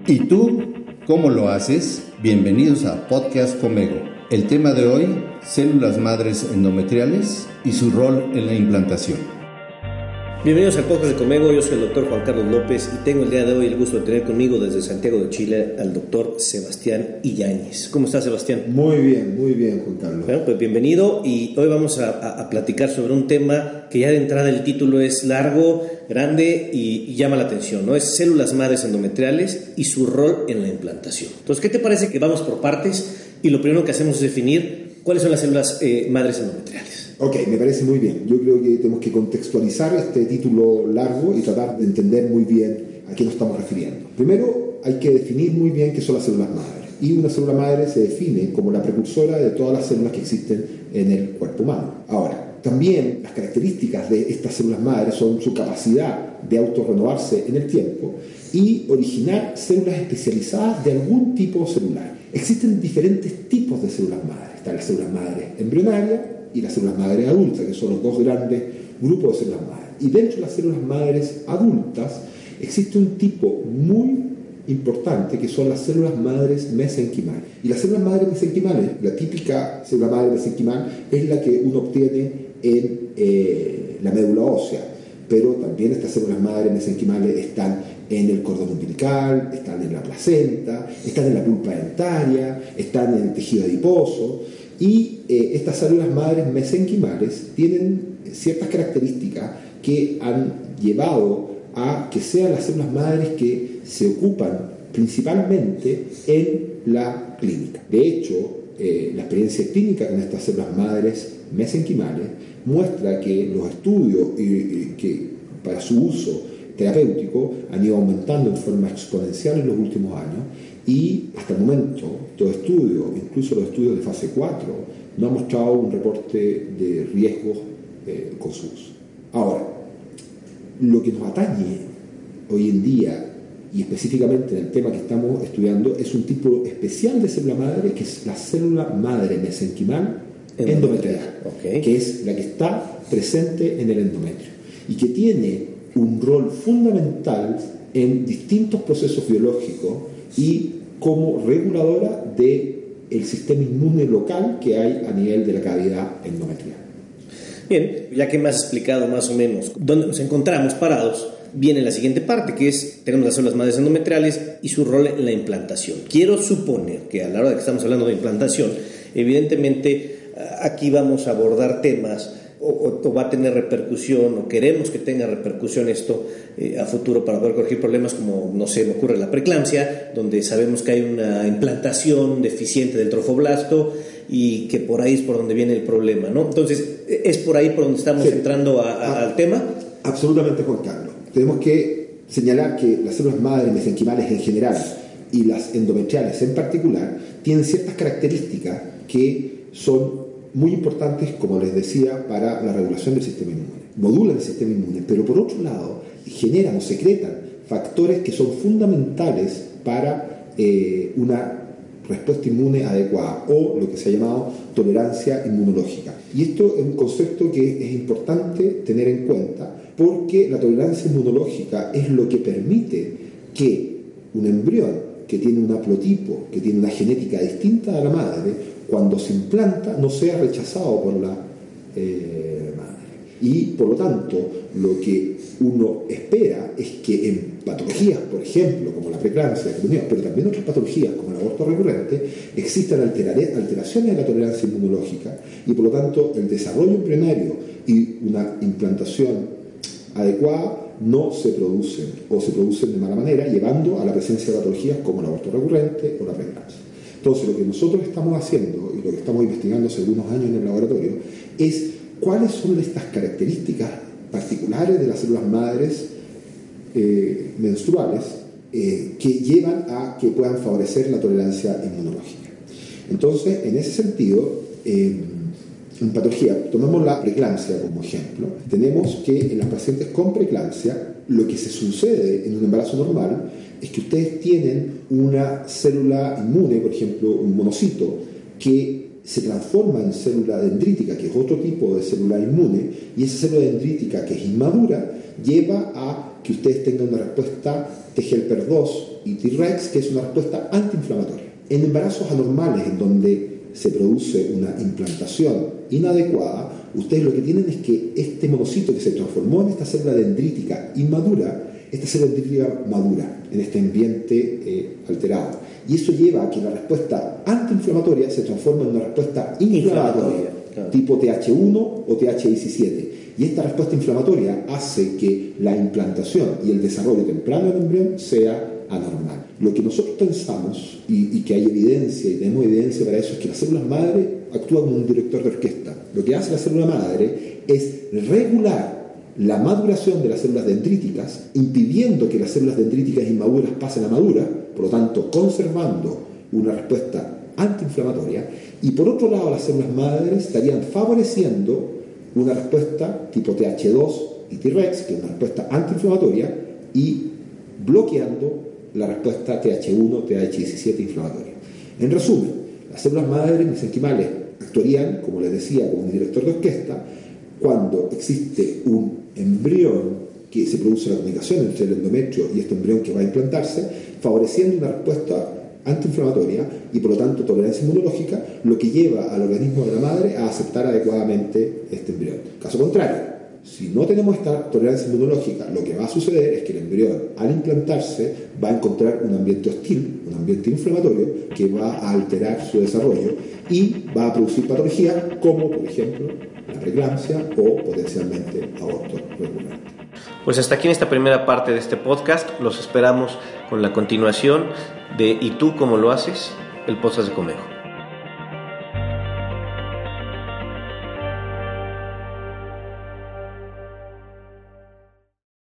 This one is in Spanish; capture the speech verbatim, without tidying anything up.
¿Y tú cómo lo haces? Bienvenidos a Podcast Comego. El tema de hoy, células madres endometriales y su rol en la implantación. Bienvenidos al podcast de Comego, yo soy el doctor Juan Carlos López y tengo el día de hoy el gusto de tener conmigo desde Santiago de Chile al doctor Sebastián Illañez. ¿Cómo estás, Sebastián? Muy bien, muy bien, Juan Carlos. Bueno, pues bienvenido y hoy vamos a, a, a platicar sobre un tema que ya de entrada el título es largo, grande y, y llama la atención, ¿no? Es células madres endometriales y su rol en la implantación. Entonces, ¿qué te parece que vamos por partes? Y lo primero que hacemos es definir cuáles son las células eh, madres endometriales. Ok, me parece muy bien. Yo creo que tenemos que contextualizar este título largo y tratar de entender muy bien a qué nos estamos refiriendo. Primero, hay que definir muy bien qué son las células madres. Y una célula madre se define como la precursora de todas las células que existen en el cuerpo humano. Ahora, también las características de estas células madres son su capacidad de autorrenovarse en el tiempo y originar células especializadas de algún tipo celular. Existen diferentes tipos de células madres. Están las células madres embrionarias y las células madres adultas, que son los dos grandes grupos de células madres. Y dentro de las células madres adultas existe un tipo muy importante que son las células madres mesenquimales. Y las células madres mesenquimales, la típica célula madre mesenquimal es la que uno obtiene en eh, la médula ósea, pero también estas células madres mesenquimales están en el cordón umbilical, están en la placenta, están en la pulpa dentaria, están en el tejido adiposo. Y eh, estas células madres mesenquimales tienen ciertas características que han llevado a que sean las células madres que se ocupan principalmente en la clínica. De hecho, eh, la experiencia clínica con estas células madres mesenquimales muestra que los estudios eh, que para su uso terapéutico han ido aumentando en forma exponencial en los últimos años. Y hasta el momento, todo estudio, incluso los estudios de fase cuatro, no han mostrado un reporte de riesgos eh, con su uso. Ahora, lo que nos atañe hoy en día, y específicamente en el tema que estamos estudiando, es un tipo especial de célula madre, que es la célula madre mesenquimal endometrial, okay, que es la que está presente en el endometrio y que tiene un rol fundamental en distintos procesos biológicos y como reguladora del sistema inmune local que hay a nivel de la cavidad endometrial. Bien, ya que me has explicado más o menos dónde nos encontramos parados, viene la siguiente parte, que es, tenemos las células madres endometriales y su rol en la implantación. Quiero suponer que a la hora de que estamos hablando de implantación, evidentemente aquí vamos a abordar temas O, o, o va a tener repercusión, o queremos que tenga repercusión esto eh, a futuro para poder corregir problemas como, no sé, me ocurre la preeclampsia, donde sabemos que hay una implantación deficiente del trofoblasto y que por ahí es por donde viene el problema, ¿no? Entonces, ¿es por ahí por donde estamos sí. entrando a, a, ah, al tema? Absolutamente, Juan Carlos. Tenemos que señalar que las células madres mesenquimales en general y las endometriales en particular tienen ciertas características que son muy importantes, como les decía, para la regulación del sistema inmune. Modulan el sistema inmune, pero por otro lado generan o secretan factores que son fundamentales para eh, una respuesta inmune adecuada o lo que se ha llamado tolerancia inmunológica. Y esto es un concepto que es importante tener en cuenta porque la tolerancia inmunológica es lo que permite que un embrión que tiene un haplotipo, que tiene una genética distinta a la madre, cuando se implanta no sea rechazado por la eh, madre. Y por lo tanto, lo que uno espera es que en patologías, por ejemplo, como la preeclampsia, pero también otras patologías como el aborto recurrente, existan alteraciones de la tolerancia inmunológica y por lo tanto el desarrollo embrionario y una implantación adecuada no se producen o se producen de mala manera, llevando a la presencia de patologías como el aborto recurrente o la preeclampsia. Entonces, lo que nosotros estamos haciendo y lo que estamos investigando hace algunos años en el laboratorio es cuáles son estas características particulares de las células madres eh, menstruales eh, que llevan a que puedan favorecer la tolerancia inmunológica. Entonces, en ese sentido, eh, en patología, tomemos la preeclampsia como ejemplo, tenemos que en las pacientes con preeclampsia lo que se sucede en un embarazo normal es que ustedes tienen una célula inmune, por ejemplo un monocito, que se transforma en célula dendrítica, que es otro tipo de célula inmune, y esa célula dendrítica que es inmadura lleva a que ustedes tengan una respuesta T G Helper dos y T-Rex, que es una respuesta antiinflamatoria. En embarazos anormales, en donde se produce una implantación inadecuada, ustedes lo que tienen es que este monocito que se transformó en esta célula dendrítica inmadura, esta célula dendrítica madura en este ambiente eh, alterado. Y eso lleva a que la respuesta antiinflamatoria se transforme en una respuesta inflamatoria, claro, tipo T H uno o T H diecisiete. Y esta respuesta inflamatoria hace que la implantación y el desarrollo temprano del embrión sea anormal. Lo que nosotros pensamos, y, y que hay evidencia, y tenemos evidencia para eso, es que la célula madre actúa como un director de orquesta. Lo que hace la célula madre es regular la maduración de las células dendríticas, impidiendo que las células dendríticas inmaduras pasen a madura, por lo tanto conservando una respuesta antiinflamatoria, y por otro lado las células madres estarían favoreciendo una respuesta tipo T H dos y T-Rex, que es una respuesta antiinflamatoria, y bloqueando la respuesta T H uno, T H diecisiete inflamatoria. En resumen, las células madres mesenquimales actuarían, como les decía, como un director de orquesta cuando existe un embrión que se produce la comunicación entre el endometrio y este embrión que va a implantarse, favoreciendo una respuesta antiinflamatoria y por lo tanto tolerancia inmunológica, lo que lleva al organismo de la madre a aceptar adecuadamente este embrión. Caso contrario, si no tenemos esta tolerancia inmunológica, lo que va a suceder es que el embrión, al implantarse, va a encontrar un ambiente hostil, un ambiente inflamatorio, que va a alterar su desarrollo y va a producir patologías como, por ejemplo, la preeclampsia o potencialmente aborto recurrente. Pues hasta aquí en esta primera parte de este podcast. Los esperamos con la continuación de ¿Y tú cómo lo haces? El podcast de Comego.